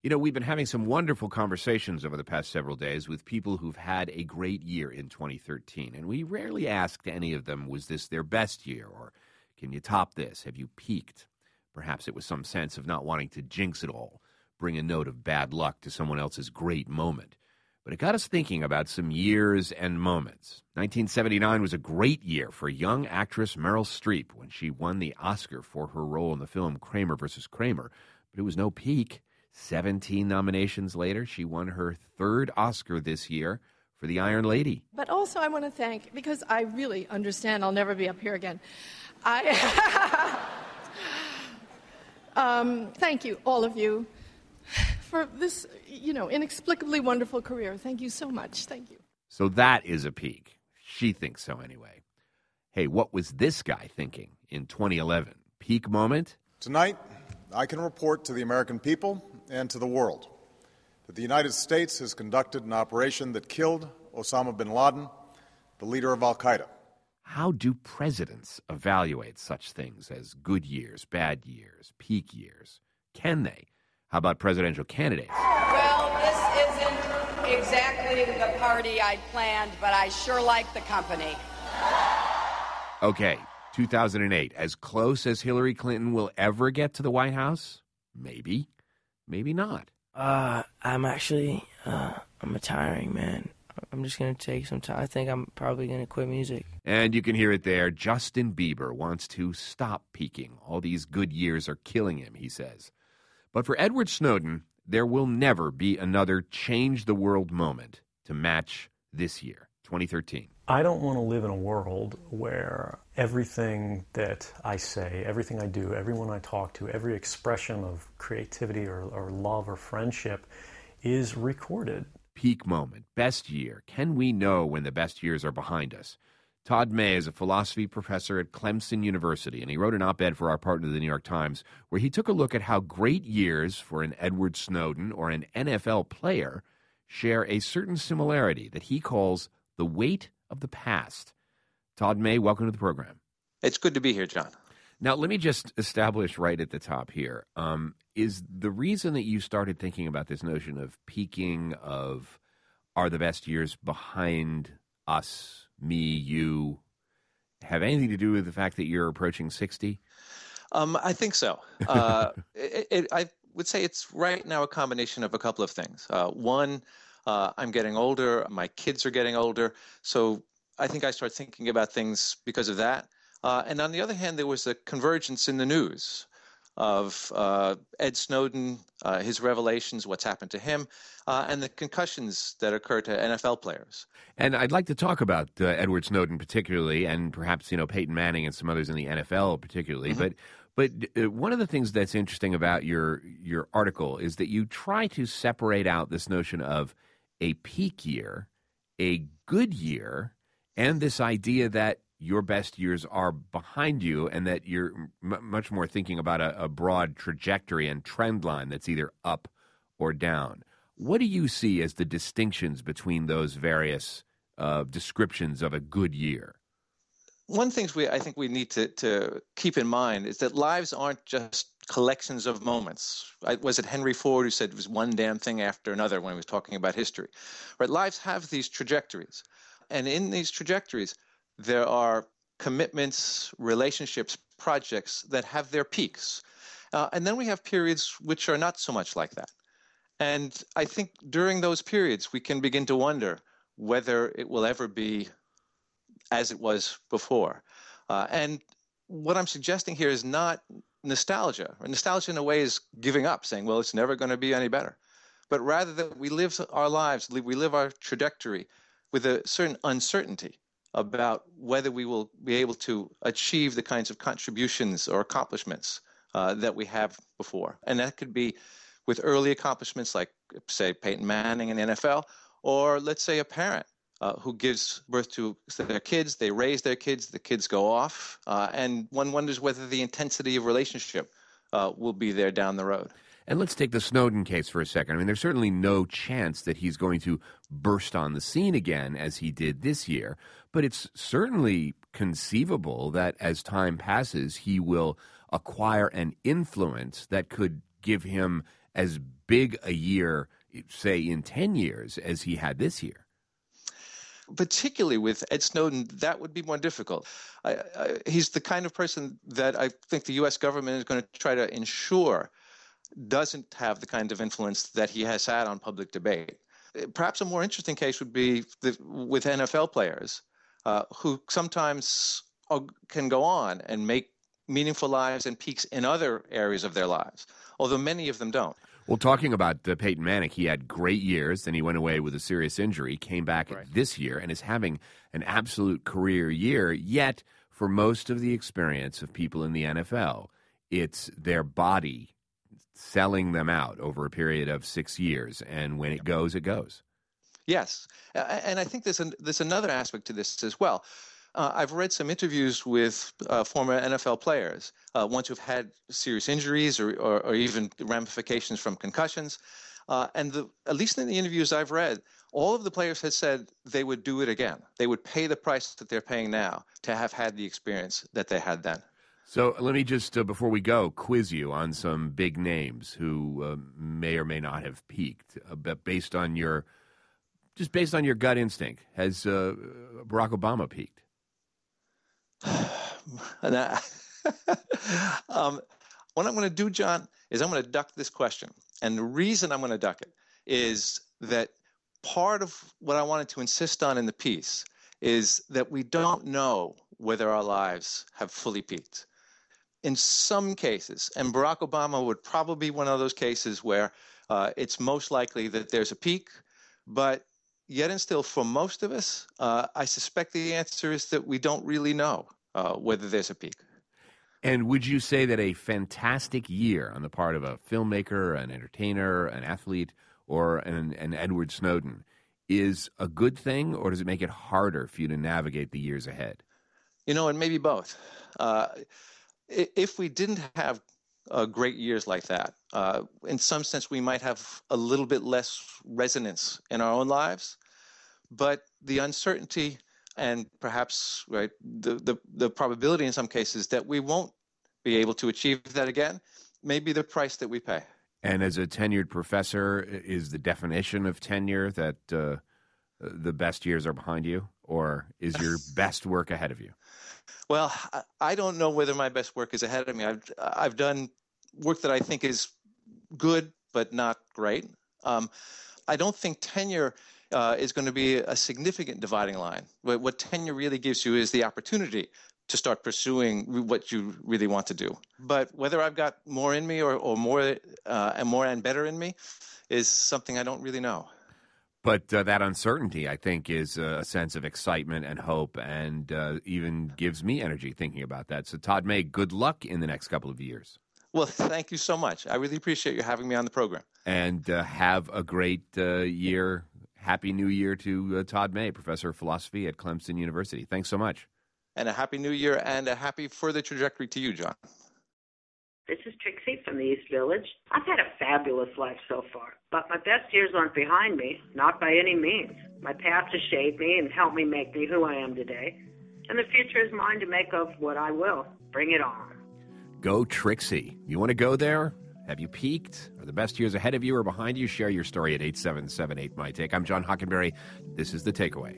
You know, we've been having some wonderful conversations over the past several days with people who've had a great year in 2013. And we rarely asked any of them, was this their best year? Or can you top this? Have you peaked? Perhaps it was some sense of not wanting to jinx it all, bring a note of bad luck to someone else's great moment. But it got us thinking about some years and moments. 1979 was a great year for young actress Meryl Streep when she won the Oscar for her role in the film Kramer vs. Kramer. But it was no peak. 17 nominations later, she won her third Oscar this year for The Iron Lady. But also I want to thank, because I really understand I'll never be up here again. Thank you, all of you, for this, inexplicably wonderful career. Thank you so much. Thank you. So that is a peak. She thinks so anyway. Hey, what was this guy thinking in 2011? Peak moment? Tonight, I can report to the American people and to the world that the United States has conducted an operation that killed Osama bin Laden, the leader of al-Qaeda. How do presidents evaluate such things as good years, bad years, peak years? Can they? How about presidential candidates? Well, this isn't exactly the party I planned, but I sure like the company. Okay, 2008, as close as Hillary Clinton will ever get to the White House? Maybe. Maybe not. I'm retiring, man. I'm just going to take some time. I think I'm probably going to quit music. And you can hear it there. Justin Bieber wants to stop peaking. All these good years are killing him, he says. But for Edward Snowden, there will never be another change-the-world moment to match this year, 2013. I don't want to live in a world where everything that I say, everything I do, everyone I talk to, every expression of creativity or love or friendship is recorded. Peak moment, best year. Can we know when the best years are behind us? Todd May is a philosophy professor at Clemson University, and he wrote an op-ed for our partner, the New York Times, where he took a look at how great years for an Edward Snowden or an NFL player share a certain similarity that he calls the weight of the past. Todd May, welcome to the program. It's good to be here, John. Now, let me just establish right at the top here. Is the reason that you started thinking about this notion of peaking, of are the best years behind us, me, you, have anything to do with the fact that you're approaching 60? I think so. I would say it's right now a combination of a couple of things. One, I'm getting older. My kids are getting older. So I think I start thinking about things because of that. And on the other hand, there was a convergence in the news of Ed Snowden, his revelations, what's happened to him, and the concussions that occur to NFL players. And I'd like to talk about Edward Snowden particularly, and perhaps, Peyton Manning and some others in the NFL particularly. Mm-hmm. But one of the things that's interesting about your article is that you try to separate out this notion of a peak year, a good year, and this idea that your best years are behind you and that you're much more thinking about a broad trajectory and trend line that's either up or down. What do you see as the distinctions between those various descriptions of a good year? One thing I think we need to keep in mind is that lives aren't just collections of moments. Was it Henry Ford who said it was one damn thing after another when he was talking about history? Right? Lives have these trajectories. And in these trajectories, there are commitments, relationships, projects that have their peaks. And then we have periods which are not so much like that. And I think during those periods, we can begin to wonder whether it will ever be as it was before. And what I'm suggesting here is not nostalgia. Nostalgia in a way is giving up, saying, well, it's never going to be any better. But rather that we live our lives, we live our trajectory with a certain uncertainty about whether we will be able to achieve the kinds of contributions or accomplishments that we have before. And that could be with early accomplishments like, say, Peyton Manning in the NFL, or let's say a parent who gives birth to their kids, they raise their kids, the kids go off, and one wonders whether the intensity of relationship will be there down the road. And let's take the Snowden case for a second. I mean, there's certainly no chance that he's going to burst on the scene again as he did this year, but it's certainly conceivable that as time passes, he will acquire an influence that could give him as big a year, say, in 10 years as he had this year. Particularly with Ed Snowden, that would be more difficult. He's the kind of person that I think the U.S. government is going to try to ensure doesn't have the kind of influence that he has had on public debate. Perhaps a more interesting case would be with NFL players who sometimes can go on and make meaningful lives and peaks in other areas of their lives, although many of them don't. Well, talking about Peyton Manning, he had great years, then he went away with a serious injury, came back this year, and is having an absolute career year. Yet, for most of the experience of people in the NFL, it's their body selling them out over a period of 6 years, and when it goes, it goes. Yes, and I think there's another aspect to this as well. I've read some interviews with former NFL players, ones who've had serious injuries or even ramifications from concussions. And at least in the interviews I've read, all of the players had said they would do it again. They would pay the price that they're paying now to have had the experience that they had then. So let me just, before we go, quiz you on some big names who may or may not have peaked, but based on your gut instinct. Has Barack Obama peaked? What I'm going to do, John, is I'm going to duck this question. And the reason I'm going to duck it is that part of what I wanted to insist on in the piece is that we don't know whether our lives have fully peaked. In some cases, and Barack Obama would probably be one of those cases where it's most likely that there's a peak, but yet and still, for most of us, I suspect the answer is that we don't really know whether there's a peak. And would you say that a fantastic year on the part of a filmmaker, an entertainer, an athlete, or an Edward Snowden is a good thing, or does it make it harder for you to navigate the years ahead? And maybe both. If we didn't have great years like that, in some sense, we might have a little bit less resonance in our own lives. But the uncertainty and perhaps the probability in some cases that we won't be able to achieve that again may be the price that we pay. And as a tenured professor, is the definition of tenure that the best years are behind you, or is your best work ahead of you? Well, I don't know whether my best work is ahead of me. I've done work that I think is good but not great. I don't think tenure is going to be a significant dividing line. What tenure really gives you is the opportunity to start pursuing what you really want to do. But whether I've got more in me or more and better in me is something I don't really know. But that uncertainty, I think, is a sense of excitement and hope, and even gives me energy thinking about that. So, Todd May, good luck in the next couple of years. Well, thank you so much. I really appreciate you having me on the program. And have a great year. Happy New Year to Todd May, professor of philosophy at Clemson University. Thanks so much. And a happy New Year and a happy further trajectory to you, John. This is Trixie from the East Village. I've had a fabulous life so far, but my best years aren't behind me, not by any means. My past has shaped me and helped me make me who I am today, and the future is mine to make of what I will. Bring it on. Go Trixie. You want to go there? Have you peaked? Are the best years ahead of you or behind you? Share your story at 877-8MY-TAKE. I'm John Hockenberry. This is The Takeaway.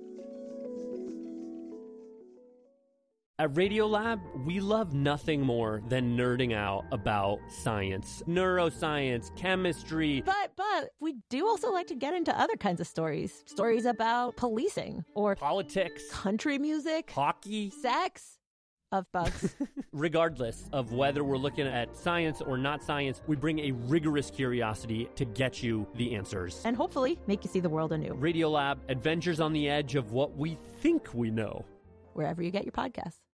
At Radiolab, we love nothing more than nerding out about science, neuroscience, chemistry. But we do also like to get into other kinds of stories. Stories about policing or politics, country music, hockey, sex, of bugs. Regardless of whether we're looking at science or not science, we bring a rigorous curiosity to get you the answers. And hopefully make you see the world anew. Radiolab, adventures on the edge of what we think we know. Wherever you get your podcasts.